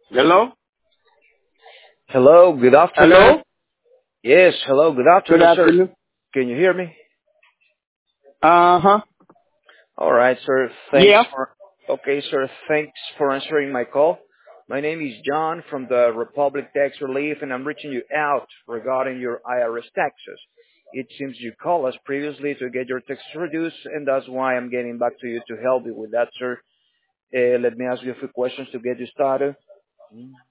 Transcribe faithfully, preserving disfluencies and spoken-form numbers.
Hello? Hello, good afternoon. Hello? Yes, hello, good Good afternoon, sir. afternoon. Can you hear me? Uh-huh. All right, sir. Thanks Yeah. for. Okay, sir. Thanks for answering my call. My name is John from the Republic Tax Relief, and I'm reaching you out regarding your I R S taxes. It seems you called us previously to get your taxes reduced, and that's why I'm getting back to you to help you with that, sir. Uh, let me ask you a few questions to get you started.